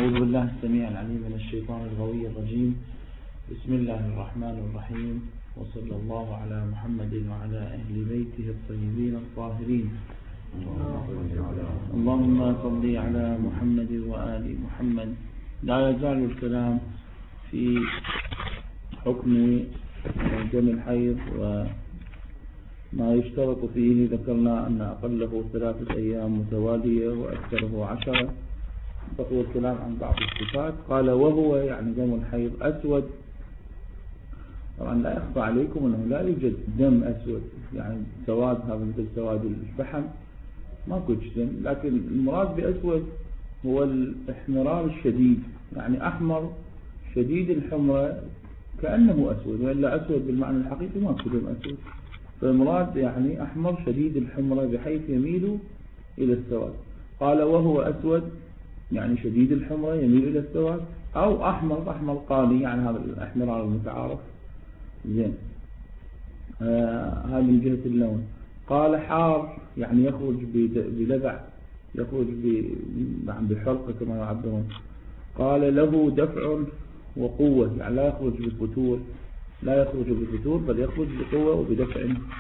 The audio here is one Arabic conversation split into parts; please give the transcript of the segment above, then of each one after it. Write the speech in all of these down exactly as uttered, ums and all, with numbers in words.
أعوذ بالله السميع العليم من الشيطان الغوي الرجيم. بسم الله الرحمن الرحيم، وصلى الله على محمد وعلى أهل بيته الطيبين الطاهرين. اللهم صل على محمد وآل محمد. لا يزال الكلام في حكم دم الحيض وما يشترط فيه. ذكرنا أن أقله ثلاثة أيام متوالية وأكثره عشرة. بقي الكلام عن بعض الصفات. قال وهو يعني دم الحيض أسود. طبعا لا يخفى عليكم أنه لا يوجد دم أسود يعني سواد هذا مثل سواد الفحم، ما كنت دم، لكن المراد بأسود هو الاحمرار الشديد، يعني أحمر شديد الحمرة كأنه أسود، وإلا أسود بالمعنى الحقيقي ما كنت دم أسود. فالمراد يعني أحمر شديد الحمرة بحيث يميل إلى السواد. قال وهو أسود يعني شديد الحمرة يميل إلى السواد، أو أحمر أحمر قاني يعني هذا الأحمرار المتعارف. زين، آه هذا من جهة اللون. قال حار يعني يخرج بلذع، يخرج بحرقة كما يعبرون. قال له دفع وقوة يعني لا يخرج بفتور، لا يخرج بفتور بل يخرج بقوة وبدفع.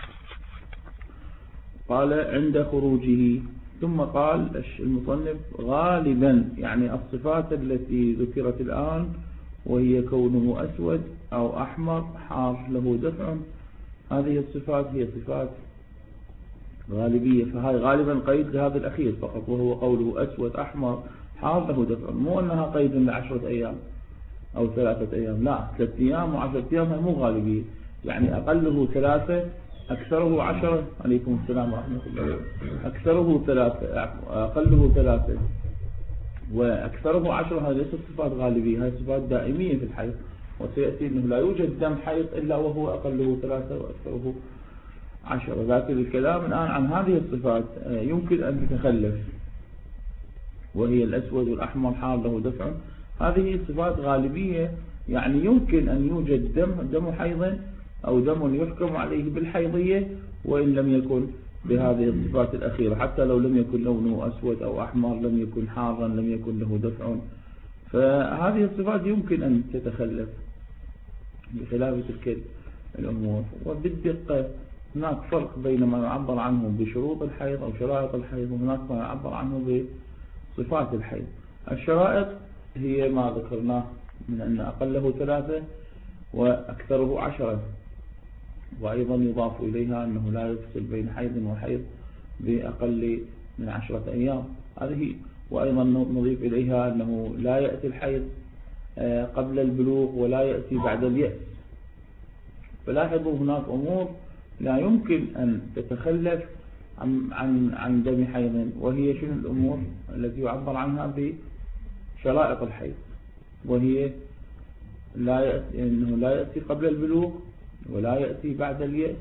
قال عند خروجه. ثم قال المصنف غالبا يعني الصفات التي ذكرت الآن وهي كونه أسود أو أحمر حار له دفع، هذه الصفات هي صفات غالبية، فهي غالبا قيد لهذا الأخير فقط، وهو قوله أسود أحمر حار له دفع، مو أنها قيد لعشرة أيام أو ثلاثة أيام، لا، ثلاثة أيام وعشرة أيام هي مو غالبية، يعني أقله ثلاثة أكثره عشرة. عليكم السلام ورحمة الله. أكثره ثلاثة أقله ثلاثة وأكثره عشرة، هذه ليست صفات غالبية، هذه صفات دائمية في الحيض. وسيأتي أنه لا يوجد دم حيض إلا وهو أقله ثلاثة وأكثره عشرة. لكن الكلام الآن عن هذه الصفات يمكن أن تتخلف، وهي الأسود والأحمر حار له دفع. هذه صفات غالبية، يعني يمكن أن يوجد دم دم حيض أو دم يحكم عليه بالحيضية وإن لم يكن بهذه الصفات الأخيرة، حتى لو لم يكن لونه أسود أو أحمر، لم يكن حارا، لم يكن له دفع. فهذه الصفات يمكن أن تتخلف بخلاف تلك الأمور. وبالدقة هناك فرق بين ما يعبر عنه بشروط الحيض أو شرائط الحيض، وهناك ما يعبر عنه بصفات الحيض. الشرائط هي ما ذكرناه من أن أقله ثلاثة وأكثره عشرة، وأيضا يضاف إليها أنه لا يفصل بين حيض وحيض بأقل من عشرة أيام، هذه. وأيضا نضيف إليها أنه لا يأتي الحيض قبل البلوغ ولا يأتي بعد اليأس. فلاحظوا هناك أمور لا يمكن أن تتخلف عن عن عن دم حيض، وهي شنو الأمور التي يعبر عنها بشرائط الحيض، وهي لا يأتي أنه لا يأتي قبل البلوغ ولا يأتي بعد اليأس،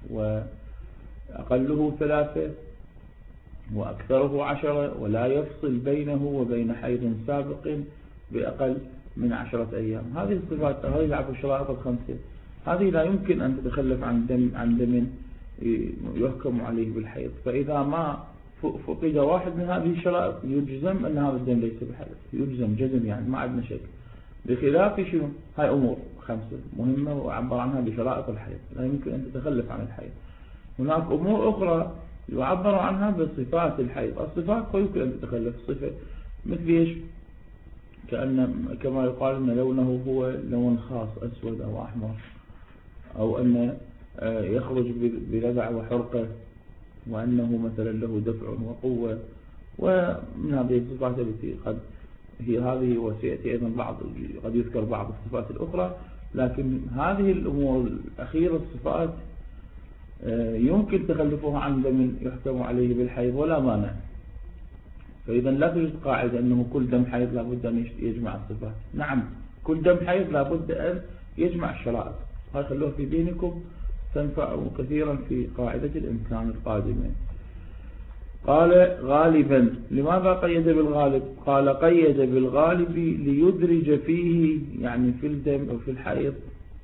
وأقله ثلاثة وأكثره عشرة، ولا يفصل بينه وبين حيض سابق بأقل من عشرة أيام. هذه الصفات، هذه العفو الشرائط الخمسة، هذه لا يمكن أن تتخلف عن دم عن دم يحكم عليه بالحيض. فإذا ما فقد واحد من هذه الشرائط يجزم أن هذا الدم ليس بحيض، يجزم جزم، يعني ما عندنا شك. بخلاف شنو؟ هاي أمور خمسة مهمة وعبر عنها بشرائط الحيض، لا يمكن أن تتخلف عن الحيض. هناك أمور أخرى يعبر عنها بصفات الحيض. الصفات يمكن أن تتخلف صفة مثل إيش؟ كأن كما يقال أن لونه هو لون خاص أسود أو أحمر، أو أن يخرج بلذع وحرقة، وأنه مثلا له دفع وقوة، ومن هذه الصفات التي قد هي هذه. وسيأتي أيضا بعض قد يذكر بعض الصفات الأخرى، لكن هذه الأمور الأخيرة الصفات يمكن تخلفها عن دم يحكم عليه بالحيض ولا مانع. فإذا لا توجد قاعدة أنه كل دم حيض لابد أن يجمع الصفات. نعم، كل دم حيض لابد أن يجمع الشرائط، هاي خلوها في دينكم تنفع كثيرا في قاعدة الإمكان القادمة. قال غالبا. لماذا قيد بالغالب؟ قال قيد بالغالب ليدرج فيه، يعني في الدم أو في الحيض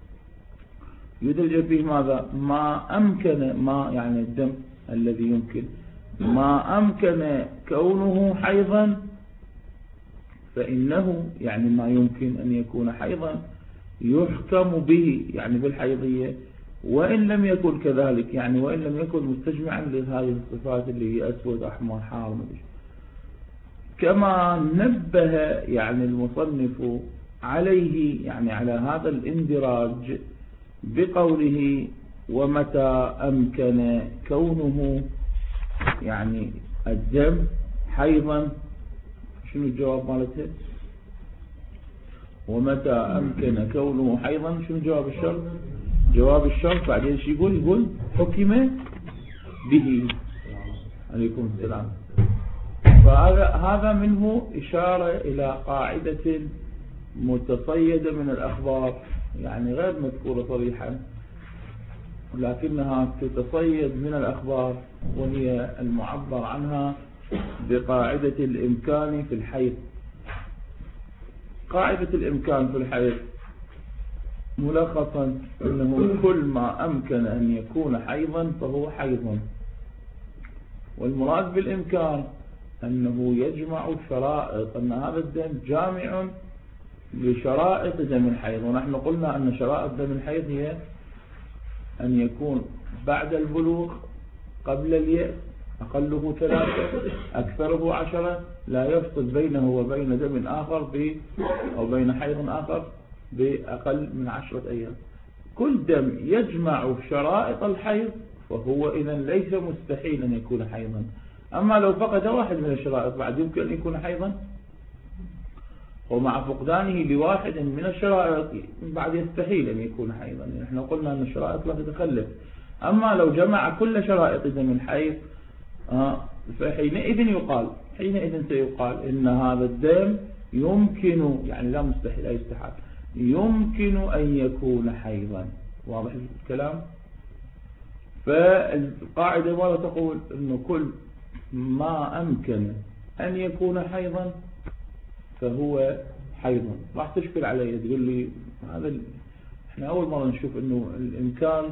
يدرج فيه ماذا؟ ما أمكن، ما يعني الدم الذي يمكن ما أمكن كونه حيضا فإنه يعني ما يمكن أن يكون حيضا يحكم به يعني بالحيضية، وإن لم يكن كذلك يعني وإن لم يكن مستجمعا لهذه الصفات اللي هي أسود أحمر حار. كما نبه يعني المصنف عليه يعني على هذا الاندراج بقوله ومتى أمكن كونه يعني الدم حيضا. شنو الجواب مالته؟ ومتى أمكن كونه حيضا شنو جواب الشرط؟ جواب الشرط بعدين شو يقول؟ يقول حكم به. عليكم السلام. فهذا هذا منه إشارة إلى قاعدة متصيدة من الأخبار يعني غير مذكورة صريحا لكنها تتصيد من الأخبار، وهي المعبر عنها بقاعدة الإمكان في الحيض. قاعدة الإمكان في الحيض ملخصا أنه كل ما أمكن أن يكون حيضا فهو حيض، والمراد بالإمكان أنه يجمع شرائط، أن هذا الدم جامع لشرائط دم الحيض. ونحن قلنا أن شرائط دم الحيض هي أن يكون بعد البلوغ قبل اليأس أقله ثلاثة أكثره عشرة لا يفصل بينه وبين دم آخر ب أو بين حيض آخر بأقل من عشرة أيام. كل دم يجمع شرائط الحيض فهو إذا ليس مستحيل أن يكون حيضا. أما لو فقد واحد من الشرائط بعد يمكن أن يكون حيضا، ومع فقدانه لواحد من الشرائط بعد يستحيل أن يكون حيضا. نحن قلنا أن الشرائط لا تتخلف. أما لو جمع كل شرائط دم الحيض فحينئذ يقال حينئذ سيقال إن هذا الدم يمكن يعني لا مستحيل لا يستحال يمكن أن يكون حيضا. واضح الكلام؟ فالقاعدة ماذا تقول؟ إنه كل ما أمكن أن يكون حيضا فهو حيضا. راح تشكل علي تقول لي هذا ال... احنا أول مرة نشوف إنه الإمكان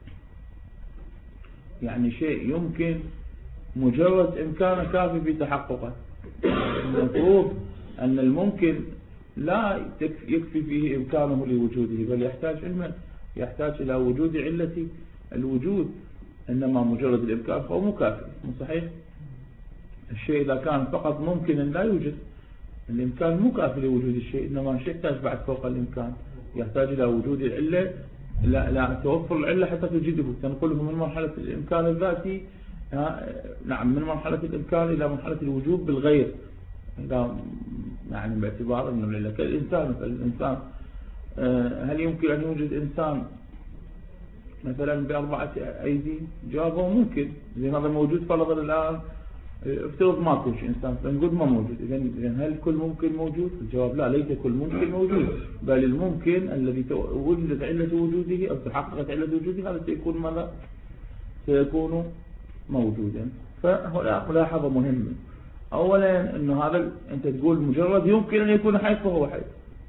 يعني شيء يمكن مجرد إمكانه كافي في تحققه. المفروض أن الممكن لا يكفي فيه إمكانه لوجوده، بل يحتاج علما يحتاج إلى وجود علة الوجود. إنما مجرد الإمكان فهو مكافئ. صحيح؟ الشيء إذا كان فقط ممكن لا يوجد، الإمكان مكافئ لوجود الشيء، إنما الشيء يحتاج بعد فوق الإمكان، يحتاج إلى وجود العلة، لا, لا توفر العلة حتى تجده، تنقله من مرحلة الإمكان الذاتي نعم من مرحلة الإمكان إلى مرحلة الوجود بالغير. يعني باعتبار أنه العلة كالإنسان مثلا الإنسان هل يمكن أن يوجد إنسان مثلا بأربعة أيدي؟ جوابه ممكن. إذن هذا موجود فرضا الآن افترض ما كل شيء إنسان فنقول ما موجود. إذن هل كل ممكن موجود؟ الجواب لا، ليس كل ممكن موجود، بل الممكن الذي وجدت علة وجوده أو تحققت علة وجوده هذا سيكون ماذا؟ سيكون موجودا. فهنا ملاحظة مهمة. أولا أنه هذا أنت تقول مجرد يمكن أن يكون حيث فهو حيث،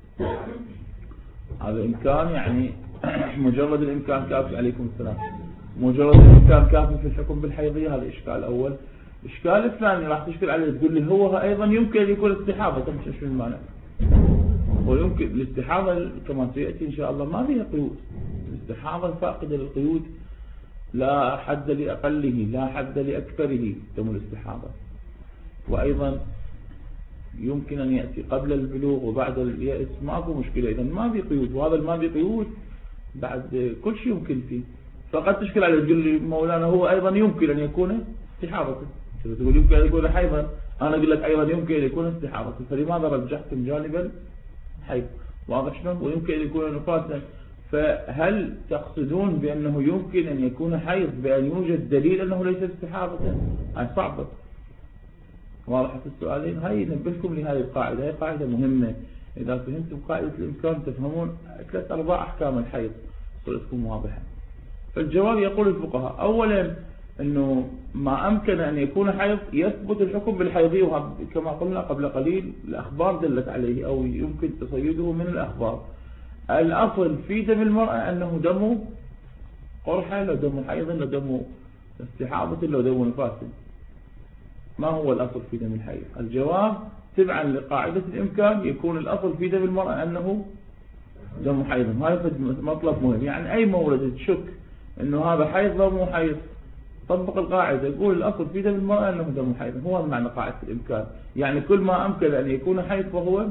هذا إمكان يعني مجرد الإمكان كافي. عليكم السلام. مجرد الإمكان كافي في الحكم بالحيضية. هذا إشكال أول. إشكال الثاني راح تشكل عليه تقول لي هو أيضا يمكن أن يكون استحاضة. طب شو المعنى؟ ويمكن الاستحاضة كما سيأتي إن شاء الله ما فيها قيود. الاستحاضة فاقدة للقيود، لا حد لأقله لا حد لأكثره دم الاستحاضة. وأيضا يمكن أن يأتي قبل البلوغ وبعد اليأس، ما في مشكلة. إذن ما في قيود، وهذا ما في قيود بعد كل شيء يمكن فيه. فقد تشكل على تقول لي مولانا هو أيضا يمكن أن يكون استحاضة. تقول يمكن أن يكون حيضا، أنا أقول لك أيضا يمكن أن يكون استحاضة. فلماذا رجحتم جانبا حيض؟ واضح شلون؟ ويمكن أن يكون نفاسا. فهل تقصدون بأنه يمكن أن يكون حيض بأن يوجد دليل أنه ليس استحاضة؟ هاي صعبة. واضح في السؤالين. هاي نبهكم لهذه القاعدة. هاي قاعدة مهمة. إذا فهمتم قاعدة الإمكان تفهمون ثلاث أرباع أحكام الحيض صورتكم واضحة. فالجواب يقول الفقهاء أولا أنه ما أمكن أن يكون حيض يثبت الحكم بالحيضية، كما قلنا قبل قليل الأخبار دلت عليه أو يمكن تصيده من الأخبار. الأصل في دم المرأة أنه دم قرحة لو دم حيض لو دم استحاضة لو دم نفاس. ما هو الأصل في دم الحيض؟ الجواب تبعا لقاعدة الإمكان يكون الأصل في دم المرأة أنه دم حيض. هذا مطلب مهم، يعني أي مولد تشك أنه هذا حيض أو مو حيض طبق القاعدة، يقول الأصل في دم المرأة أنه دم حيض. هو معنى قاعدة الإمكان، يعني كل ما أمكن أن يكون حيض فهو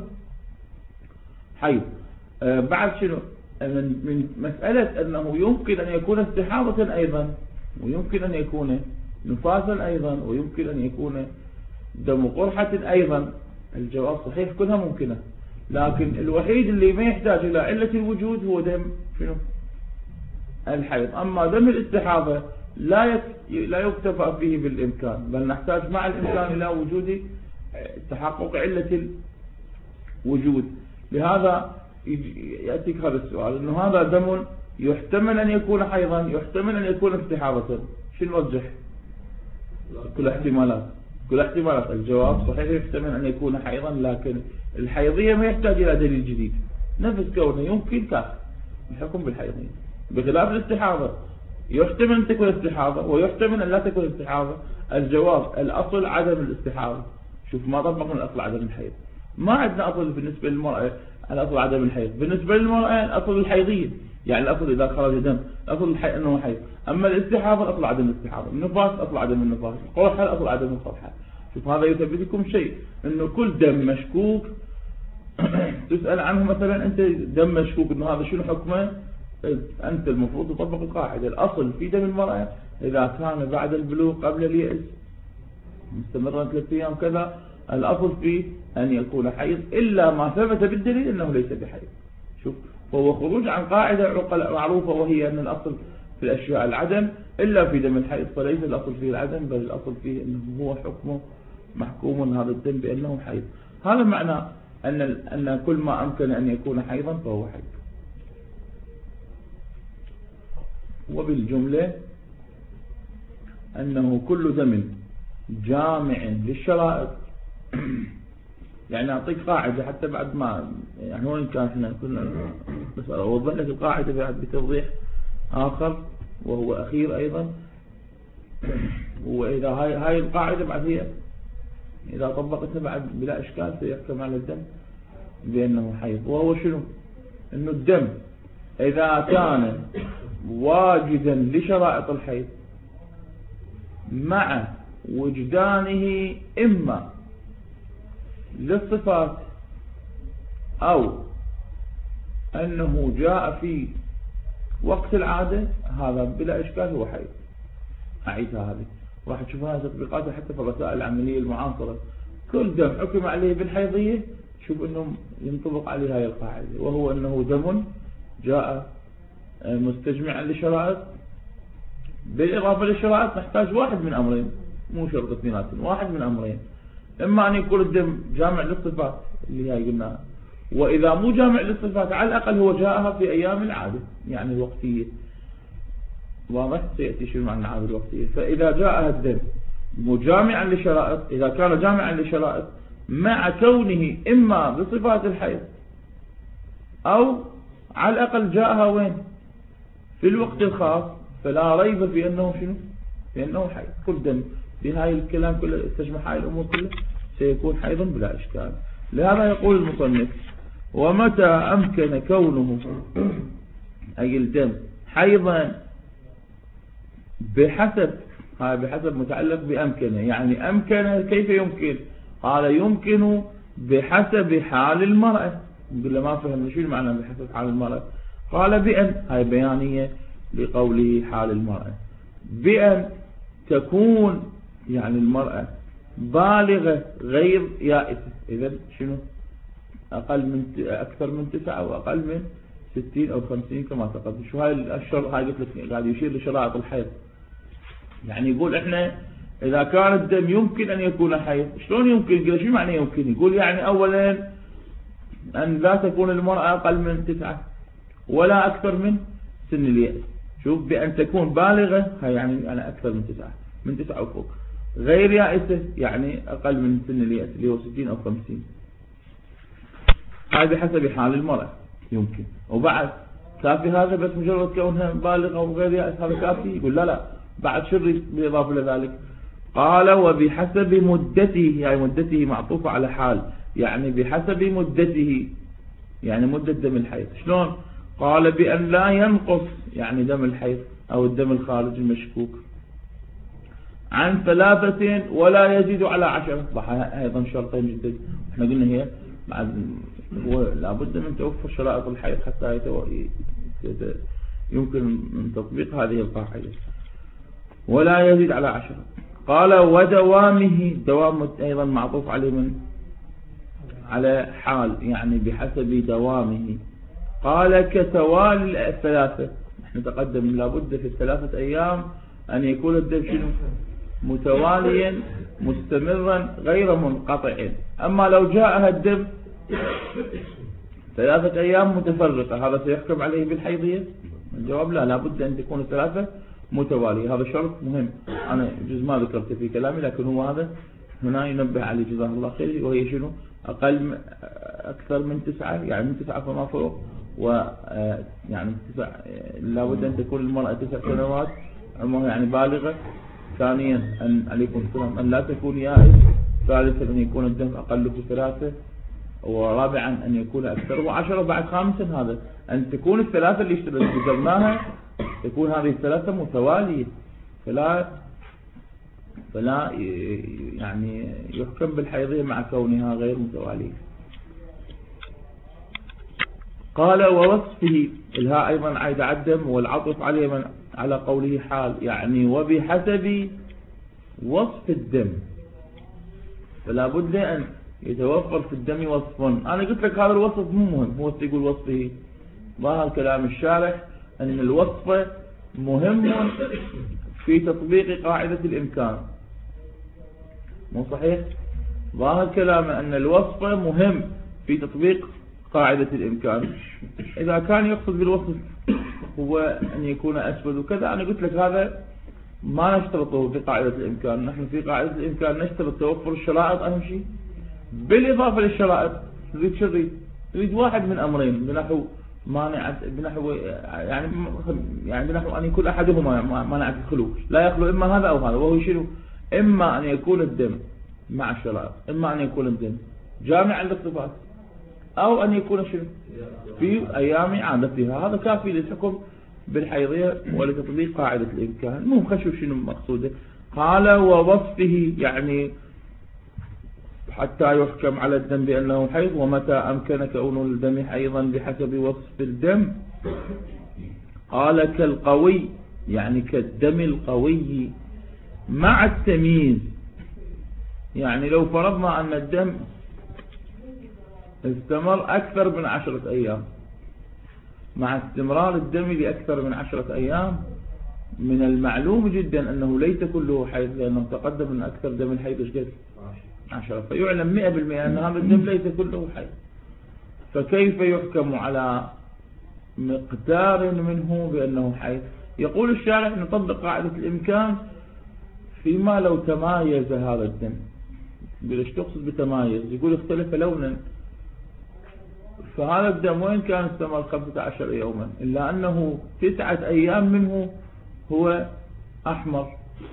حيض. آه بعد شنو من مسألة أنه يمكن أن يكون استحاضة أيضا، ويمكن أن يكون نفاسا أيضا، ويمكن أن يكون دم قرحة أيضا. الجواب صحيح كلها ممكنة، لكن الوحيد اللي ما يحتاج إلى علة الوجود هو دم شنو الحيض. أما دم الاستحاضة لا لا يكتفى فيه بالإمكان، بل نحتاج مع الإمكان إلى وجود تحقق علة الوجود. لهذا يأتيك هذا السؤال، أنه هذا دم يحتمل أن يكون حيضا، يحتمل أن يكون استحاضة، شو نرجح؟ كل احتمالات كل احتمالات الجواب صحيح يحتمل أن يكون حيضا، لكن الحيضية ما يحتاج إلى دليل جديد، نفس كونه يمكن كاف الحكم بالحيضية. بخلاف الاستحاضة يحتمل أن تكون استحاضة ويحتمل أن لا تكون استحاضة. الجواب الأصل عدم الاستحاضة. شوف ما طبقنا الأصل عدم الحيض، ما عندنا أصل بالنسبة للمرأة الأصل عدم الحيض، بالنسبة للمرأة الأصل الحيضية، يعني الأصل إذا خرج دم الأصل الحي... أنه حيض. أما الاستحاضة الأصل عدم الاستحاضة، النفاس الأصل عدم النفاس، القرحة الأصل عدم القرحة. شوف هذا يثبت لكم شيء، أنه كل دم مشكوك تسأل عنه مثلا أنت دم مشكوك أنه هذا شنو حكمه، أنت المفروض تطبق القاعدة الأصل في دم المرأة إذا كان بعد البلوغ قبل اليأس مستمرا ثلاثة أيام كذا، الأصل فيه أن يكون حيض إلا ما ثبت بالدليل أنه ليس بحيض. شوف وهو خروج عن قاعدة معروفة، وهي أن الأصل في الأشياء العدم إلا في دم الحيض، فليس الأصل فيه العدم بل الأصل فيه أنه هو حكمه محكوم هذا الدم بأنه حيض. هذا معنى أن أن كل ما أمكن أن يكون حيضا فهو حيض. وبالجملة أنه كل دم جامع للشرائط يعني أعطيك قاعدة حتى بعد ما يعني وين كان احنا كنا بس أوضح لك القاعدة بعد بتوضيح آخر وهو أخير أيضا. وإذا هاي هاي القاعدة بعد هي إذا طبقتها بعد بلا إشكال سيحكم على الدم بأنه حيض. وهو شنو؟ إنه الدم إذا كان واجدا لشرائط الحيض مع وجدانه إما للصفات أو أنه جاء في وقت العادة، هذا بلا إشكال هو حيض. أعيدها هذه راح تشوفها تطبيقاتها حتى في الرسائل العملية المعاصرة. كل دم حكم عليه بالحيضية شوف أنه ينطبق عليه هاي القاعدة، وهو أنه دم جاء مستجمعا لشرائط. بالإضافة للشرائط نحتاج واحد من أمرين، مو شرط اثنيناتهم، واحد من أمرين، إما أن يكون الدم جامع للصفات اللي هي قلنا، وإذا مو جامع للصفات على الأقل هو جاءها في أيام العادة يعني الوقتية. واضح؟ سيأتي شو معنى العادة الوقتية. فإذا جاءها الدم مجامعا لشرائط، إذا كان جامعا لشرائط مع كونه إما بصفات الحيض أو على الأقل جاءها وين في الوقت الخاص، فلا ريب في أنه شنو في أنه حيض. كل دم في هاي الكلام كله استجمع هاي الأمور كلها سيكون حيضا بلا إشكال. لهذا يقول المصنف ومتى أمكن كونه أي الدم حيضا بحسب، هذا بحسب متعلق بأمكنه، يعني أمكن كيف يمكن؟ قال يمكن بحسب حال المرأة. نقول له ما فهمنا شو المعنى بحسب حال المرأة. قال بأن، هاي بيانية لقوله حال المرأة، بأن تكون يعني المرأة بالغة غير يائسة. إذا شنو؟ أقل من أكثر من تسعة أو أقل من ستين أو خمسين كما تقدم. شو هاي الشرط؟ هاي قلت لك قاعد يشير لشرائط الحيض، يعني يقول إحنا إذا كان الدم يمكن أن يكون حيض. شلون يمكن؟ قال شو معنى يمكن؟ يقول يعني أولا أن لا تكون المرأة أقل من تسعة ولا أكثر من سن اليأس. شوف بأن تكون بالغة هاي يعني أنا أكثر من تسعة، من تسعة وفوق، غير يائسة يعني أقل من سن اليأس اللي هو ستين أو خمسين. هاي بحسب حال المرأة يمكن. وبعد كافي هذا بس مجرد كونها بالغة وغير يائس هذا كافي؟ يقول لا لا بعد شر بالإضافة لذلك. قال وبحسب مدته، يعني مدته معطوفة على حال، يعني بحسب مدته، يعني مدة دم الحيض. شلون؟ قال بأن لا ينقص، يعني دم الحيض أو الدم الخارج المشكوك، عن ثلاثة ولا يزيد على عشرة. أيضا شرطين جدا. احنا قلنا هي بعد لابد من توفر شرائط الحيض حتى يتو... يمكن من تطبيق هذه القاعدة. ولا يزيد على عشرة. قال ودوامه، دوام أيضا معطوف عليه من على حال، يعني بحسب دوامه. قال كتوالي الثلاثة، نحن تقدم لابد في الثلاثة أيام أن يكون الدم شنو؟ متواليا مستمرا غير منقطع. أما لو جاءها الدم ثلاثة أيام متفرقة، هذا سيحكم عليه بالحيضية؟ الجواب لا، لابد أن تكون الثلاثة متوالية. هذا شرط مهم، أنا جزء ما ذكرت في كلامي، لكن هو هذا هنا ينبه عليه جزاه الله خير. وهي شنو؟ أقل أكثر من تسعة، يعني من تسعة فما فوق، و يعني تسع لابد أن تكون المرأة تسع سنوات عمرها، يعني بالغة. ثانيا أن عليكم السلام أن لا تكون يائس. ثالثا أن يكون الدم أقل في ثلاثة. ورابعا أن يكون أكثر. وعشرة بعد. خامسا هذا أن تكون الثلاثة اللي اشتغلناها تكون هذه الثلاثة متوالية، فلا فلا يعني يحكم بالحيضية مع كونها غير متوالية. قال ووصفه، الهاء أيضا عايد عدم، والعطف عليه من على قوله حال، يعني وبحسب وصف الدم، فلا بد أن يتوفر في الدم وصف. أنا قلت لك هذا الوصف مو مهم، هو يقول وصفه. ظاهر كلام الشارح أن الوصف مهم في تطبيق قاعدة الإمكان، مو صحيح؟ ظاهر كلام أن الوصف مهم في تطبيق قاعدة الإمكان. إذا كان يقصد بالوصف هو أن يكون أسود وكذا، أنا قلت لك هذا ما نشترطه في قاعدة الإمكان. نحن في قاعدة الإمكان نشترط توفر الشرائط أهم شيء، بالإضافة للشرائط تريد شريط، تريد واحد من أمرين، بنحو مانع، بنحو يعني يعني بنحو أن يكون أحدهما مانع الخلو، لا يخلو إما هذا أو هذا، وهو شنو؟ إما أن يكون الدم مع الشرائط، إما أن يكون الدم جامعا للصفات، أو أن يكون شنو؟ في أيام عادتها. هذا كافي للحكم بالحيضية ولتطبيق قاعدة الإمكان. المهم خشوا شنو مقصوده. قال ووصفه، يعني حتى يحكم على الدم بأنه حيض. ومتى أمكن كون الدم حيضا بحسب وصف الدم. قال كالقوي، يعني كالدم القوي مع التمييز. يعني لو فرضنا أن الدم استمر أكثر من عشرة أيام، مع استمرار الدم لأكثر من عشرة أيام، من المعلوم جدا أنه ليس كله حيض، لأنه تقدم أن أكثر دم الحيض إيش عشرة، فيعلم مئة بالمئة أن هذا الدم ليس كله حيض. فكيف يحكم على مقدار منه بأنه حيض؟ يقول الشارع نطبق قاعدة الإمكان فيما لو تمايز هذا الدم. بلش تقصد بتمايز؟ يقول اختلف لونا، فهذا الدم وين كان استمر خمسة عشر يوما، إلا أنه تسعة أيام منه هو أحمر،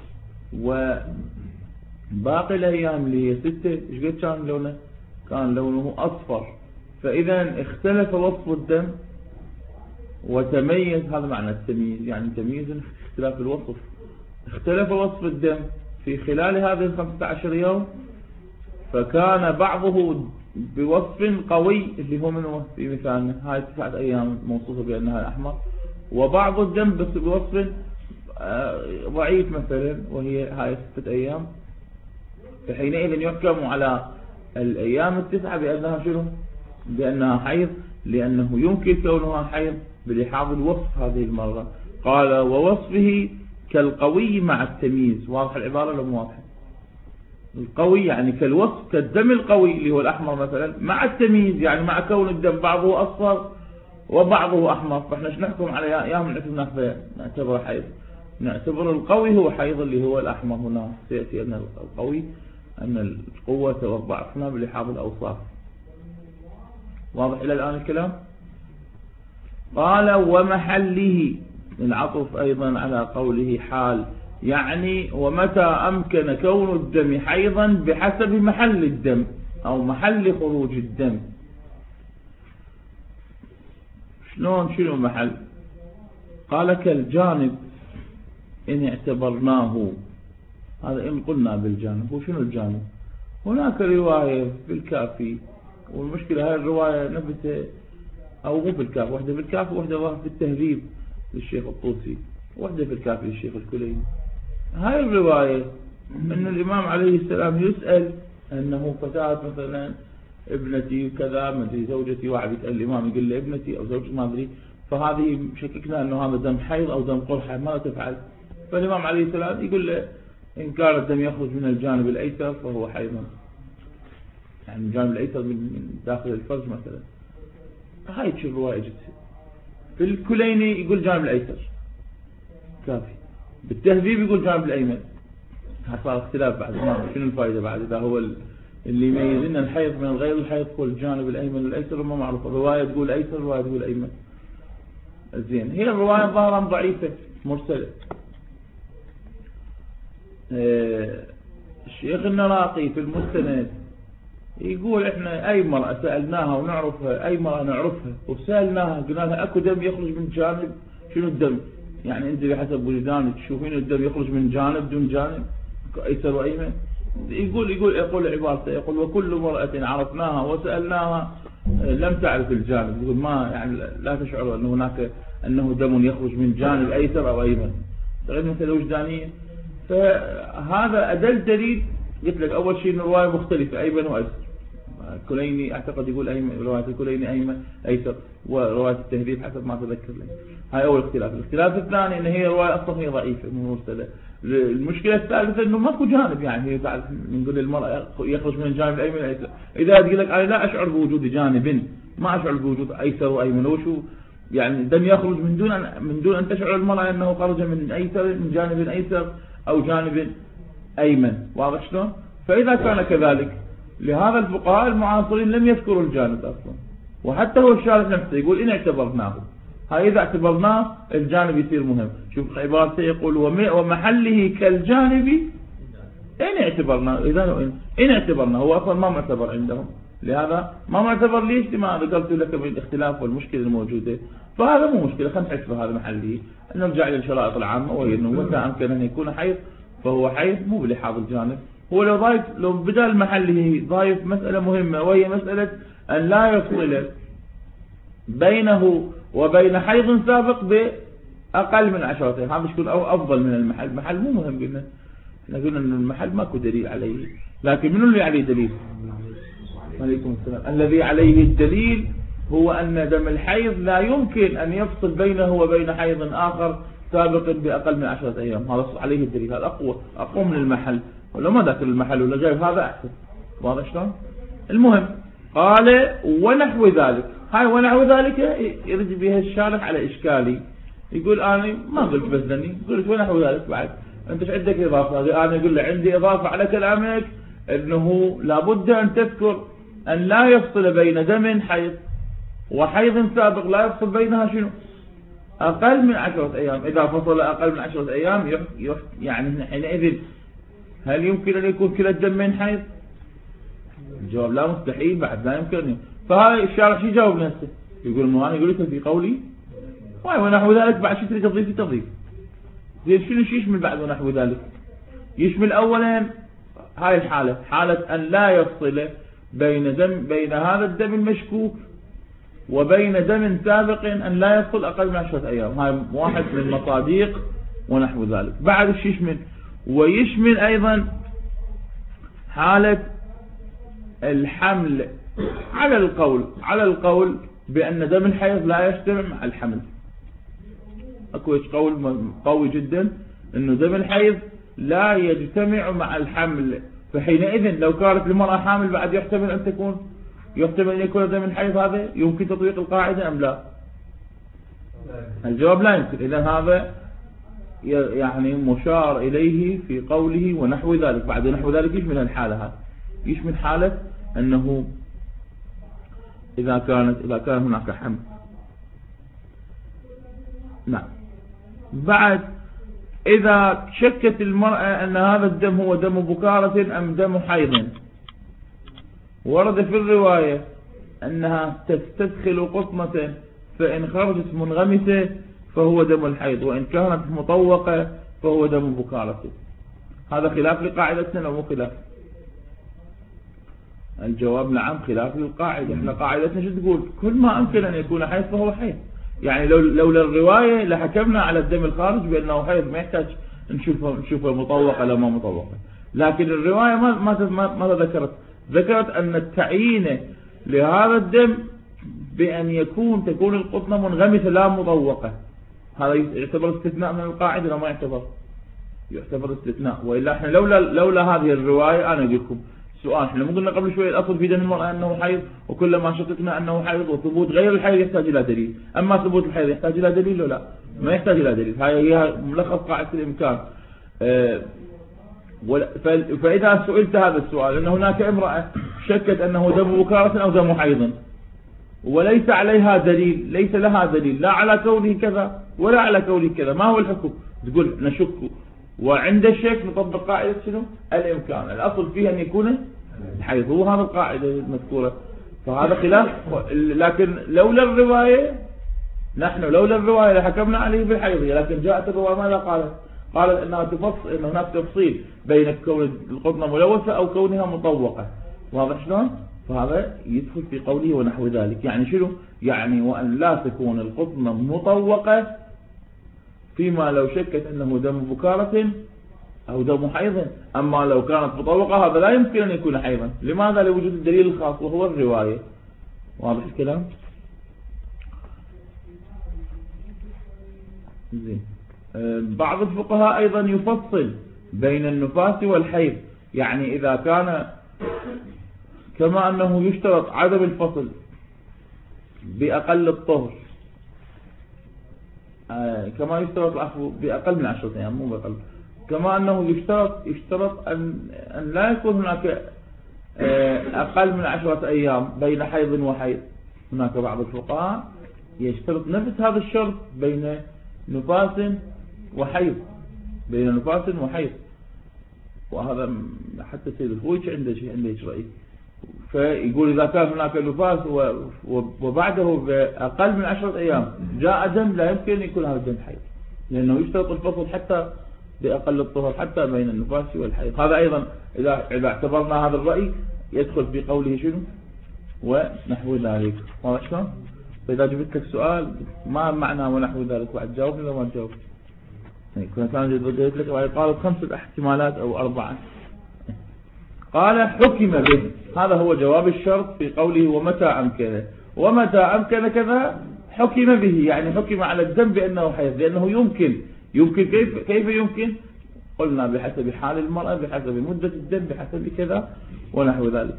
وباقي الأيام اللي هي ستة إيش قد كان لونه؟ كان لونه أصفر. فإذا اختلف وصف الدم وتميز، هذا معنى التمييز، يعني تمييز اختلاف الوصف. اختلف وصف الدم في خلال هذه الخمسة عشر يوم، فكان بعضه بوصف قوي اللي هو منه في مثالنا هاي تسعة أيام موصوفة بأنها أحمر، وبعض الدم بس بوصف ضعيف مثلا وهي هاي ستة أيام. فحينئذ يحكم على الأيام التسعة بأنها شنو؟ بأنها حيض، لأنه يمكن كونها حيض بلحاظ الوصف هذه المرة. قال ووصفه كالقوي مع التمييز. واضح العبارة لو مو واضحة؟ القوي يعني كالوصف، كالدم القوي اللي هو الأحمر مثلا، مع التمييز يعني مع كون الدم بعضه أصفر وبعضه أحمر. فإحنا ايش نحكم على أيام نعتبر نعتبر حيض؟ نعتبر القوي هو حيض اللي هو الأحمر. هنا سيأتي أن القوي أن القوة والضعف هنا بلحاظ الأوصاف. واضح إلى الآن الكلام؟ قال ومحله، العطف أيضا على قوله حال، يعني ومتى أمكن كون الدم حيضا بحسب محل الدم أو محل خروج الدم. شلون شنو محل؟ قال كالجانب إن اعتبرناه. هذا إن قلنا بالجانب. وشنو الجانب؟ هناك رواية بالكافي، والمشكلة هاي الرواية نبت أو مو بالكافي، واحدة بالكافي واحدة في التهذيب للشيخ الطوسي، واحدة في الكافي للشيخ الكليني. هاي الرواية أن الإمام عليه السلام يسأل أنه فتاة مثلا ابنتي كذا مدري زوجتي، واحد يسأل الإمام يقول له ابنتي أو زوجتي ما أدري، فهذه شككنا أنه هذا دم حيض أو دم قرحة، ماذا تفعل؟ فالإمام عليه السلام يقول له إن كان الدم يخرج من الجانب الأيسر فهو حيض، يعني الجانب الأيسر من داخل الفرج مثلا. هاي الرواية جت في الكليني يقول جانب الأيسر كافي، بالتهذيب يقول جانب الأيمن. صار اختلاف بعد، ما شنو الفائدة بعد إذا هو اللي يميز لنا الحيض من الغير الحيض هو الجانب الأيمن والأيسر، ما معروف، رواية تقول أيسر رواية تقول أيمن. زين، هي الرواية ظاهرا ضعيفة مرسلة. اه الشيخ النراقي في المستند يقول احنا اي مرأة سألناها ونعرفها، اي مرأة نعرفها وسألناها قلنا لها اكو دم يخرج من جانب، شنو الدم؟ يعني انت بحسب وجدانك تشوفين الدم يخرج من جانب دون جانب ايسر وايمن؟ يقول يقول يقول عبارته، يقول وكل مرأة عرفناها وسألناها لم تعرف الجانب. يقول ما يعني لا تشعر ان هناك انه دم يخرج من جانب ايسر او ايمن، تغير مثل وجدانية. فهذا أدل دليل. قلت لك أول شيء إن الرواية مختلفة أيمن وأيسر. الكليني أعتقد يقول أيمن، رواية الكليني أيمن أيسر، ورواية التهذيب حسب ما تذكر لي. هاي أول اختلاف. الاختلاف الثاني إن هي رواية أصلا هي ضعيفة من مرسلة. المشكلة الثالثة إنه ماكو جانب، يعني هي بعد نقول المرأة يخرج من الجانب الأيمن أيسر. إذا تقول لك أنا لا أشعر بوجود جانب، ما أشعر بوجود أيسر وأيمن، وشو يعني دم يخرج من دون أن من دون أن تشعر المرأة أنه خرج من أيسر، من جانب أيسر أو جانب أيمن. واضح شلون؟ فإذا كان كذلك لهذا الفقهاء المعاصرين لم يذكروا الجانب أصلا، وحتى هو الشارح نفسه يقول إن اعتبرناه. هاي إذا اعتبرناه الجانب يصير مهم. شوف عبارته يقول ومحله كالجانب إن اعتبرناه. إذا إن اعتبرناه هو أصلا ما معتبر عندهم، لهذا ما معتبر. ليش؟ لما ذكرت لك من الاختلاف والمشكلة الموجودة. فهذا مو مشكلة، خلينا نحسب هذا محله. نرجع إلى الشرائط العامة، وهي أنه متى أمكن أن يكون حيض فهو حيض مو بلحاظ الجانب. هو لو ضايف لو بدل محله ضايف مسألة مهمة، وهي مسألة أن لا يفصل بينه وبين حيض سابق بأقل من عشرة أيام. هذا يكون أفضل من المحل. المحل مو مهم، قلنا احنا قلنا أن المحل ماكو دليل عليه، لكن منو اللي عليه دليل؟ عليكم السلام. الذي عليه الدليل هو أن دم الحيض لا يمكن أن يفصل بينه وبين حيض آخر سابق بأقل من عشرة أيام. هذا عليه الدليل، هذا أقوى أقوى من المحل. ولو ما ذكر المحل ولا جايب هذا أحسن. واضح شلون؟ المهم قال ونحو ذلك. هاي ونحو ذلك يرد بها الشارح على إشكالي. يقول أنا ما قلت بس ذني، قلت ونحو ذلك بعد. أنت عندك إضافة؟ أنا أقول له عندي إضافة على كلامك أنه لابد أن تذكر أن لا يفصل بين دم حيض وحيض سابق لا يفصل بينها شنو؟ أقل من عشرة أيام. إذا فصل أقل من عشرة أيام يح يح يعني حينئذ هل يمكن أن يكون كلا الدمين حيض؟ الجواب لا، مستحيل بعد، لا يمكن. فهذا الشارح شو يجاوب نفسه؟ يقول إنه أنا قلت في قولي ونحو ذلك بعد شو تريد تضيف تضيف. زين شنو شو يشمل بعد ونحو ذلك؟ يشمل أولا هاي الحالة، حالة أن لا يفصل بين دم بين هذا الدم المشكوك وبين دم سابق أن لا يفصل أقل من عشرة أيام. هاي واحد من المصادق ونحو ذلك. بعد الشيء يشمل ويشمل أيضا حالة الحمل على القول على القول بأن دم الحيض لا يجتمع مع الحمل. أكو قول قوي جدا أنه دم الحيض لا يجتمع مع الحمل. فحينئذ لو كانت المرأة حامل بعد يحتمل أن تكون يحتمل أن يكون دم الحيض هذا يمكن تطبيق القاعدة أم لا؟ الجواب لا يمكن. إذا هذا يعني مشار إليه في قوله ونحو ذلك. بعد نحو ذلك يشمل الحالة هذه، يشمل حالة أنه إذا كانت إذا كان هناك حمل. نعم. بعد إذا شكت المرأة أن هذا الدم هو دم بكارة أم دم حيض، ورد في الرواية أنها تستدخل قطنة فإن خرجت منغمسة فهو دم الحيض، وإن كانت مطوقة فهو دم بكارة. هذا خلاف لقاعدتنا أو مو خلاف؟ الجواب نعم خلاف للقاعدة. احنا قاعدتنا شو تقول؟ كل ما أمكن أن يكون حيض فهو حيض. يعني لو لولا الرواية لحكمنا على الدم الخارج بأنه حيض، ما يحتاج نشوفه نشوفه مطوقة لو ما مطوقة. لكن الرواية ما ما ما ذكرت ذكرت أن التعيين لهذا الدم بأن يكون تكون القطنة منغمسة لا مطوقة. هذا يعتبر استثناء من القاعدة ولا ما يعتبر؟ يعتبر استثناء. وإلا احنا لولا لولا هذه الرواية أنا أقول لكم سؤال، احنا مو قلنا قبل شوي الأصل في دم المرأة أنه حيض، وكلما شككنا أنه حيض وثبوت غير الحيض يحتاج إلى دليل. أما ثبوت الحيض يحتاج إلى دليل ولا لا؟ ما يحتاج إلى دليل. هاي هي ملخص قاعدة الإمكان. اه فإذا سئلت هذا السؤال أن هناك امرأة شكت أنه دم بكارة أو دم حيض وليس عليها دليل، ليس لها دليل لا على كونه كذا ولا على كونه كذا، ما هو الحكم؟ تقول نشك، وعند الشك نطبق قاعدة شنو؟ الإمكان. الأصل فيها أن يكون الحيض، هو هذا القاعدة المذكورة. فهذا خلاف. لكن لولا الرواية نحن لولا الرواية لحكمنا عليه بالحيضية، لكن جاءت الرواية ماذا قالت؟ قالت أنها تفصل، أن هناك تفصيل بين كون القطنة ملوثة أو كونها مطوقة. واضح شلون؟ فهذا يدخل في قوله ونحو ذلك. يعني شنو؟ يعني وأن لا تكون القطنة مطوقة فيما لو شكت أنه دم بكارة أو دم حيض. أما لو كانت مطوقة هذا لا يمكن أن يكون حيضا. لماذا؟ لوجود الدليل الخاص وهو الرواية. واضح الكلام؟ زين. بعض الفقهاء أيضا يفصل بين النفاس والحيض. يعني إذا كان كما أنه يشترط عدم الفصل بأقل الطهر، كما يشترط العفو بأقل من عشرة أيام، مو بأقل، كما أنه يشترط يشترط أن أن لا يكون هناك أقل من عشرة أيام بين حيض وحيض. هناك بعض الفقهاء يشترط نفس هذا الشرط بين نفاس وحيض، بين نفاس وحيض. وهذا حتى سيد الخويش عنده شيء عنده رأي، فيقول إذا كان هناك نفاس وبعده بأقل من عشرة أيام جاء دم لا يمكن أن يكون هذا الدم حيض، لأنه يشترط الفصل حتى بأقل الطهر حتى بين النفاس والحيض. هذا أيضا إذا إذا اعتبرنا هذا الرأي يدخل في قوله شنو ونحو ذلك. واضح شلون؟ فإذا جبت لك سؤال ما معنى ونحو ذلك بعد جاوب ولا ما تجاوب؟ كنت أنا جبت لك قالت خمسة احتمالات أو أربعة. قال حكم به، هذا هو جواب الشرط في قوله ومتى أمكن، ومتى أمكن كذا حكم به، يعني حكم على الدم بأنه حيض، لأنه يمكن يمكن كيف كيف يمكن؟ قلنا بحسب حال المرأة، بحسب مدة الدم، بحسب كذا ونحو ذلك.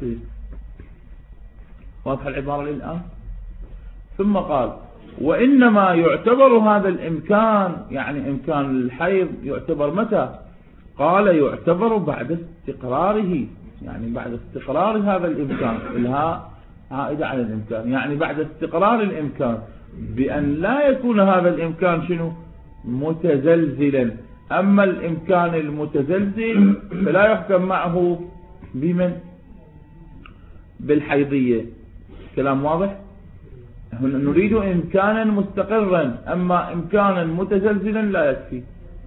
واضح العبارة الآن؟ ثم قال وإنما يعتبر هذا الإمكان، يعني إمكان الحيض يعتبر متى؟ قال يعتبر بعد استقراره، يعني بعد استقرار هذا الإمكان، الهاء عائدة على الإمكان، يعني بعد استقرار الإمكان بأن لا يكون هذا الإمكان شنو متزلزلا. أما الإمكان المتزلزل فلا يحكم معه بمن؟ بالحيضية. كلام واضح؟ نريد إمكانا مستقرا، أما إمكانا متزلزلا لا يكفي.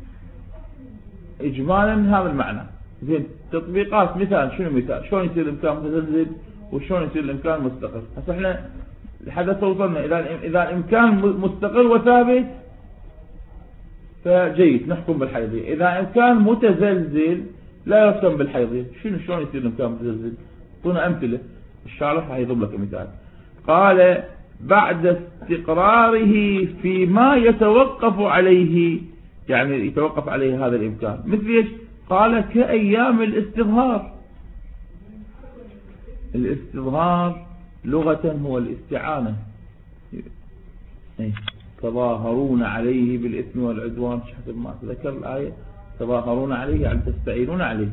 إجمالا هذا المعنى. زين، تطبيقات مثال. شنو مثال؟ شلون يصير الإمكان متزلزل وشلون يصير الإمكان مستقر؟ هسه احنا لحد توصلنا إذا إذا الإمكان مستقر وثابت فجيد نحكم بالحيضية. إذا إمكان متزلزل لا يحكم بالحيضية. شنو شلون يصير الإمكان متزلزل؟ طونا أمثلة. الشارح راح يضرب لك مثال. قال بعد استقراره فيما يتوقف عليه، يعني يتوقف عليه هذا الإمكان. مثل ايش؟ قال كأيام الاستظهار. الاستظهار لغة هو الاستعانة. تظاهرون عليه بالإثم والعدوان، حسب ما تذكر الآية، تظاهرون عليه يعني تستعينون عليه.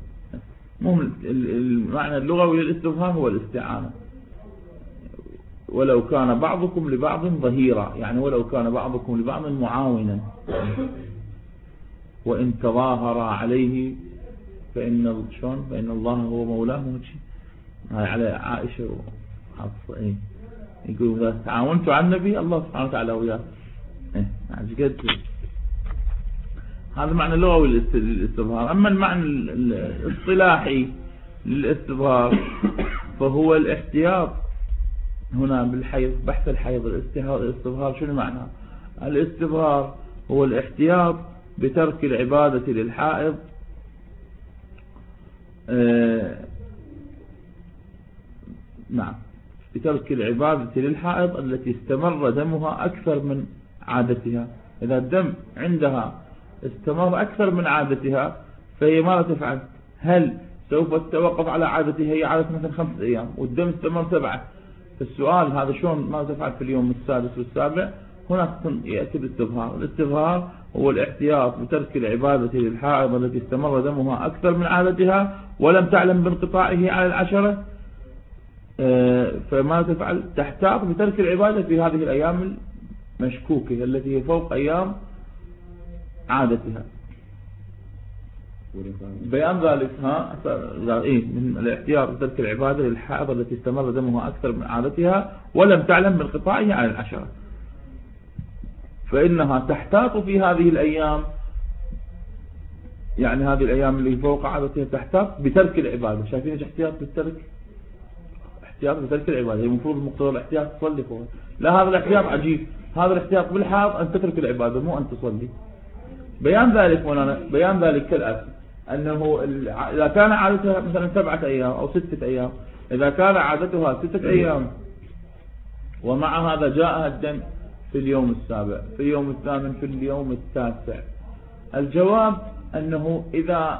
المهم المعنى اللغوي للاستظهار هو الاستعانة. ولو كان بعضكم لبعض ظهيرا، يعني ولو كان بعضكم لبعض معاونا، وإن تظاهر عليه فإن شلون فإن الله هو مولاه. هاي على عائشة وحفصة. إيه يقول إذا تعاونتوا على النبي الله سبحانه وتعالى وياه. إيه عجقت. هذا معنى لغوي للاستظهار. أما المعنى الاصطلاحي للاستظهار فهو الاحتياط هنا بالحيض، بحث الحيض. الاستظهار شنو معناه؟ الاستظهار هو الاحتياط بترك العبادة للحائض آه نعم بترك العبادة للحائض التي استمر دمها أكثر من عادتها. إذا الدم عندها استمر أكثر من عادتها فهي ماذا تفعل؟ هل سوف تتوقف على عادتها؟ هي عادة مثلا خمسة أيام والدم استمر سبعة، فالسؤال هذا شلون ماذا تفعل في اليوم السادس والسابع؟ هنا يأتي الاستظهار. الاستظهار هو الاحتياط بترك العبادة للحائض التي استمر دمها أكثر من عادتها ولم تعلم بانقطاعه على العشرة، فما تفعل؟ تحتاط بترك العبادة في هذه الأيام المشكوكة التي هي فوق أيام عادتها. بيان ذلك ها إيه من الاحتياط بترك العبادة للحائض التي استمر دمها أكثر من عادتها ولم تعلم بانقطاعه على العشرة، فإنها تحتاط في هذه الأيام، يعني هذه الأيام اللي فوق عادتها تحتاط بترك العبادة. شايفين ايش احتياط بالترك؟ احتياط بترك العبادة. المفروض مقتضى الاحتياط تصلي فوق. لا هذا الاحتياط عجيب، هذا الاحتياط بالحائض أن تترك العبادة مو أن تصلي. بيان ذلك هنا بيان ذلك كالآتي: أنه إذا كان عادتها مثلا سبعة أيام أو ستة أيام، إذا كان عادتها ستة أيام ومع هذا جاءها الدم في اليوم السابع، في اليوم الثامن، في اليوم التاسع، الجواب أنه إذا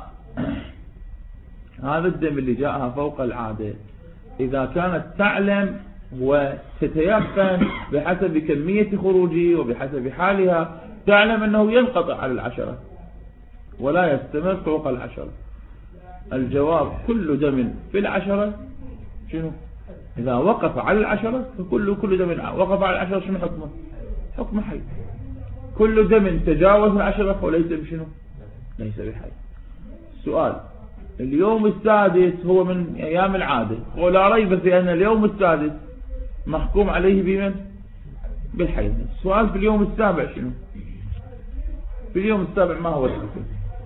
هذا الدم اللي جاءها فوق العادة إذا كانت تعلم وتتيقن بحسب كمية خروجه وبحسب حالها تعلم أنه ينقطع على العشرة ولا يستمر فوق العشرة، الجواب كل دم في العشرة شنو؟ إذا وقف على العشرة فكل كل دم وقف على العشرة شنو حكمه؟ حكم حي. كل دم تجاوز العشرة وليس بشنو؟ ليس بحي. السؤال: اليوم السادس هو من أيام العادة، ولا ريب في أن اليوم السادس محكوم عليه بمن؟ بالحيض. السؤال: في اليوم السابع شنو؟ في اليوم السابع ما هو الحكم؟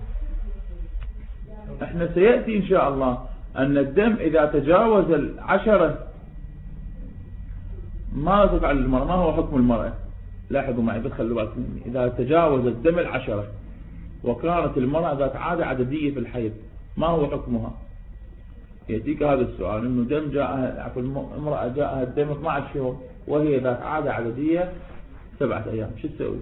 احنا سيأتي إن شاء الله أن الدم إذا تجاوز العشرة ما تفعل المرأة؟ ما هو حكم المرأة؟ لاحظوا معي بس خلوا بالكم مني. إذا تجاوز الدم العشرة وكانت المرأة ذات عادة عددية في الحيض ما هو حكمها؟ يأتيك هذا السؤال إنه دم جاءها المرأة جاءها الدم اثني عشر يوم وهي ذات عادة عددية سبعة أيام، شو تسوي؟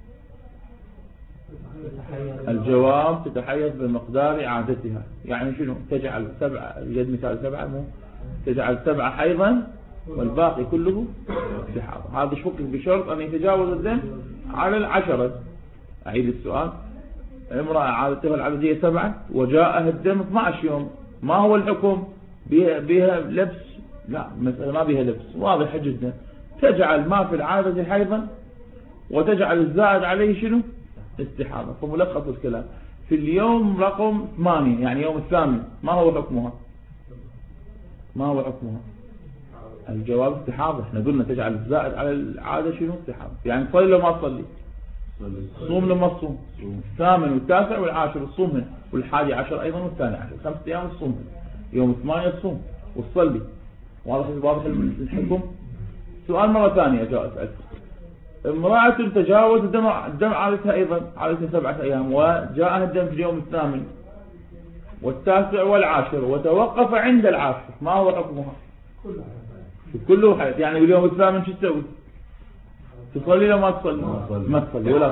الجواب: تتحيز بمقدار عادتها. يعني شنو؟ تجعل سبعة، يجد مثال سبعة، مو تجعل سبعة حيضا والباقي كله استحاضة. هذا شرط بشرط أن يتجاوز الدم على العشرة. أعيد السؤال: امرأة عادتها العددية سبعة وجاءها الدم اثني عشر يوم، ما هو الحكم؟ بها, بها لبس؟ لا، مثلا ما بها لبس، واضح جدا. تجعل ما في العادة حيضا وتجعل الزائد عليه شنو؟ استحاضة. فملخص الكلام: في اليوم رقم ثمانية يعني يوم الثامن ما هو حكمها؟ ما هو حكمها؟ الجواب استحاضة. احنا قلنا تجعل الزائد على العادة شنو؟ استحاضة. يعني تصلي لو ما تصلي؟ صوم لما تصوم. الثامن والتاسع والعاشر الصوم، والحادي عشر أيضا والثاني عشر، خمسة أيام الصوم. يوم ثمانية تصوم وتصلي. واضح واضح الحكم. سؤال مرة ثانية جاء أسأل: امرأة تجاوز الدم الدم عادتها أيضا عادتها سبعة أيام وجاءها الدم في اليوم الثامن والتاسع والعاشر وتوقف عند العاشر، ما هو حكمها؟ كله حيث. يعني باليوم الثامن شو تسوي؟ تصلي لو ما تصلي؟ ما تصلي ولا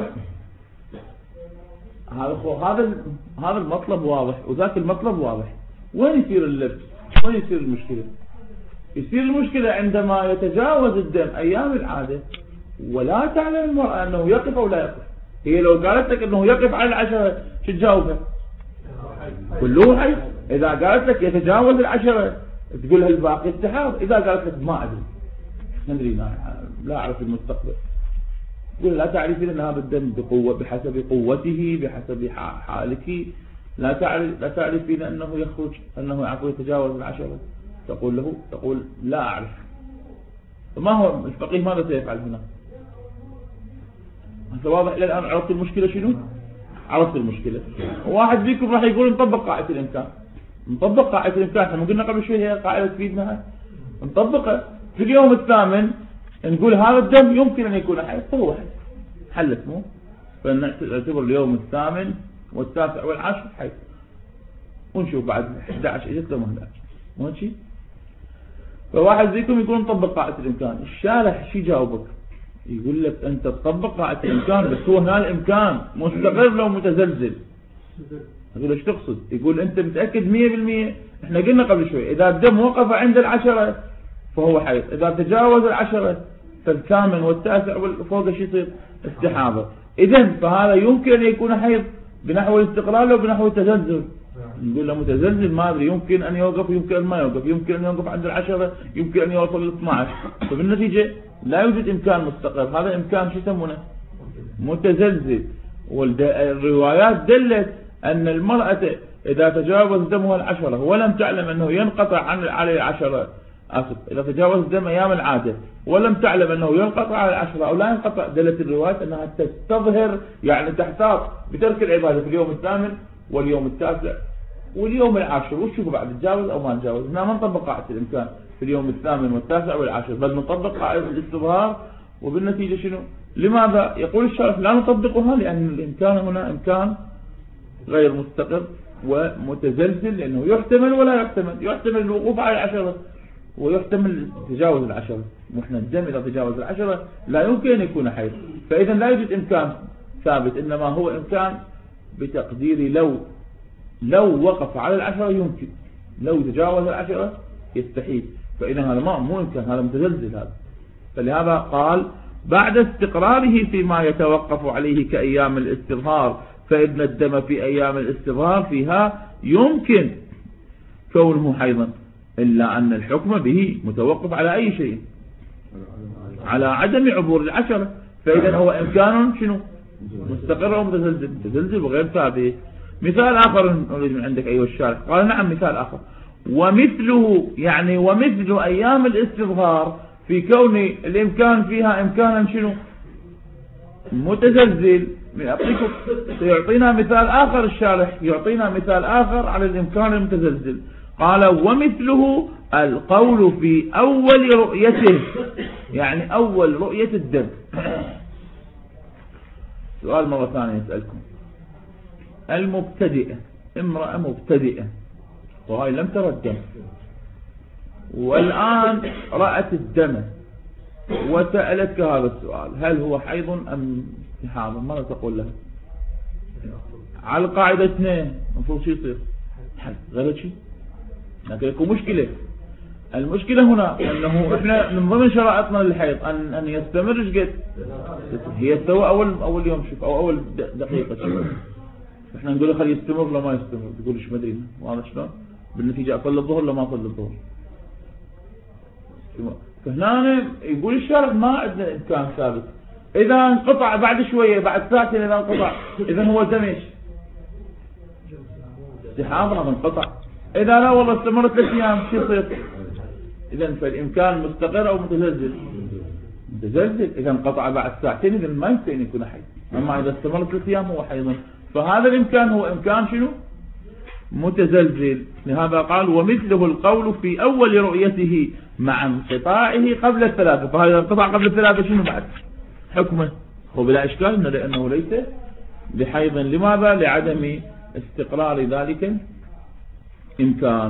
هذا هذا هذا المطلب واضح وذاك المطلب واضح. وين يصير اللبس؟ وين يصير المشكلة؟ يصير المشكلة عندما يتجاوز الدم أيام العادة ولا تعلم المرأة أنه يقف أو لا يقف. هي لو قالت لك أنه يقف على العشرة شو تجاوبها؟ كله حي. إذا قالت لك يتجاوز العشرة تقول الباقي استحاض. إذا قالت لك ما أدري ندري لا أعرف المستقبل. يقول لا تعرفين أن هذا الدم بقوة بحسب قوته بحسب حالك، لا تعرف لا تعرفين أنه يخرج أنه عفوا يتجاوز العشرة. تقول له تقول لا أعرف. فما هو الفقيه ماذا سيفعل هنا؟ هذا واضح إلى الآن. عرفت المشكلة شنو؟ عرفت المشكلة. واحد فيكم راح يقول نطبق قاعدة الإمكان. نطبق قاعدة الإمكان، احنا قلنا قبل شوي هي قاعدة تفيدنا، نطبقها في اليوم الثامن نقول هذا الدم يمكن أن يكون حيض، فهو حيض، حلت مو؟ فنعتبر اليوم الثامن والتاسع والعاشر حيض، ونشوف بعد أحد عشر اجت له ما مو شيء. فواحد فيكم يقول نطبق قاعدة الإمكان. الشارح شي جاوبك؟ يقول لك أنت تطبق قاعدة الإمكان، بس هو هنا الإمكان مستقر لو متزلزل. يقول ايش تقصد؟ يقول أنت متأكد مية بالمية؟ احنا قلنا قبل شوي إذا الدم وقف عند العشرة فهو حيض، إذا تجاوز العشرة فالثامن والتاسع والفوق شي يصير استحاضة. إذن فهذا يمكن أن يكون حيض بنحو الاستقرار أو بنحو التزلزل. نقول له متزلزل ما أدري، يمكن أن يوقف يمكن أن ما يوقف، يمكن أن يوقف عند العشرة يمكن أن يوصل ل اثني عشر. فبالنتيجة لا يوجد إمكان مستقر، هذا إمكان شو يسمونه؟ متزلزل. والروايات دلت أن المرأة إذا تجاوز دمها العشرة ولم تعلم أنه ينقطع عن على العشرة، أسف إذا تجاوز الدم أيام العادة ولم تعلم أنه ينقطع على العشرة أو لا ينقطع، دلت الروايات أنها تستظهر يعني تحتاط بترك العبادة في اليوم الثامن واليوم التاسع واليوم العاشر، وشوفوا بعد تجاوز أو ما تجاوز. هنا ما نطبق قاعدة الإمكان في اليوم الثامن والتاسع والعاشر، بل نطبق قاعدة الاستظهار. وبالنتيجة شنو؟ لماذا؟ يقول الشارح لا نطبقها لأن الإمكان هنا إمكان غير مستقر ومتزلزل، لأنه يحتمل ولا يحتمل، يحتمل الوقوف على العشرة ويحتمل تجاوز العشرة، وإحنا الدم إذا تجاوز العشرة لا يمكن أن يكون حيض. فإذا لا يوجد إمكان ثابت، إنما هو إمكان بتقدير لو لو وقف على العشرة يمكن، لو تجاوز العشرة يستحيل. فإذا هذا ما مو إمكان، هذا متزلزل هذا. فلهذا قال بعد استقراره فيما يتوقف عليه كأيام الاستظهار، فإن الدم في أيام الاستظهار فيها يمكن كونه حيضا، إلا أن الحكم به متوقف على أي شيء؟ على عدم عبور العشرة. فإذا هو إمكان شنو؟ مستقر أو متزلزل؟ متزلزل وغير ثابت. مثال آخر نريد من عندك أيها الشارح. قال نعم مثال آخر، ومثله يعني ومثل أيام الاستظهار في كون الإمكان فيها إمكانا شنو؟ متزلزل. يعطيكم سيعطينا مثال آخر، الشارح يعطينا مثال آخر على الإمكان المتزلزل. قال ومثله القول في أول رؤيته، يعني أول رؤية الدم. سؤال مرة ثانية يسألكم، المبتدئة، امرأة مبتدئة وهي لم ترى الدم والآن رأت الدم وسألتك هذا السؤال، هل هو حيض أم استحاضة؟ ماذا تقول له؟ على القاعدة اثنين المفروض شو يصير؟ حيض غير شيء. لكن يكون مشكلة. المشكلة هنا أنه إحنا من ضمن شرائطنا للحيض أن أن يستمر إيش قد؟ هي تسوى أول أول يوم شوف أو أول دقيقة شوف. إحنا نقول له خلي يستمر ولا ما يستمر، تقول إيش ما أدري وهذا شلون؟ بالنتيجة أصلي الظهر ولا ما أصلي الظهر؟ فهنا يقول الشرع ما عندنا إمكان ثابت. إذا انقطع بعد شوية بعد ساعتين إذا انقطع إذا هو دم إيش؟ استحاضة انقطع. إذا لا والله استمرت ثلاث أيام شو يصير؟ إذا فالإمكان مستقر أو متزلزل؟ متزلزل. إذا انقطع بعد ساعتين إذا ما يمكن أن يكون حيض، أما إذا استمرت ثلاث أيام هو حيض. فهذا الإمكان هو إمكان شنو؟ متزلزل. لهذا قال ومثله القول في أول رؤيته مع انقطاعه قبل الثلاثة. فهذا انقطع قبل الثلاثة شنو بعد حكمه؟ هو بلا إشكال لأنه ليس بحيض. لماذا؟ لعدم استقرار ذلك إمكان.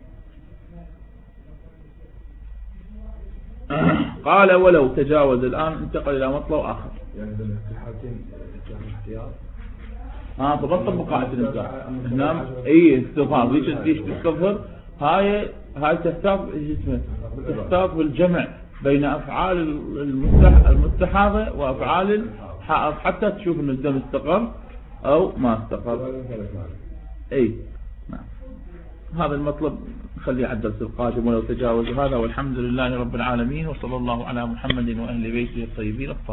قال ولو تجاوز. الآن انتقل إلى مطلب آخر. يعني في الحالتين احتياط. اه طبقا قاعدة الإمكان. هنا اي استظهار ليش ليش تستظهر؟ هاي هاي تحتاط جسمه تحتاط بالجمع بين أفعال المستح المستحاضة وأفعال الحائض حتى تشوف إن الدم استقر أو ما استقر. اي نعم. هذا المطلب خلي على الدرس القادم ولو تجاوز هذا، والحمد لله رب العالمين، وصلى الله على محمد وأهل بيته الطيبين الطاهرين.